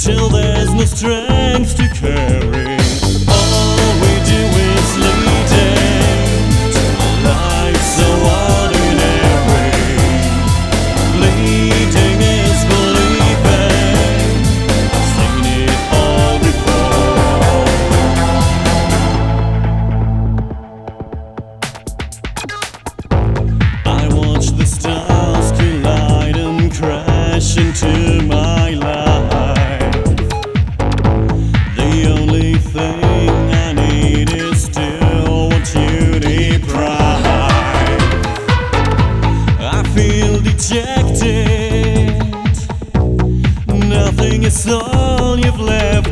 till there's no strength to carry. All we do is lead to a life so ordinary. Bleeding is believing. I've seen it all before. I watch the stars collide and crash into my life. The only thing I need is still what you deprive. I feel dejected. Nothing is all you've left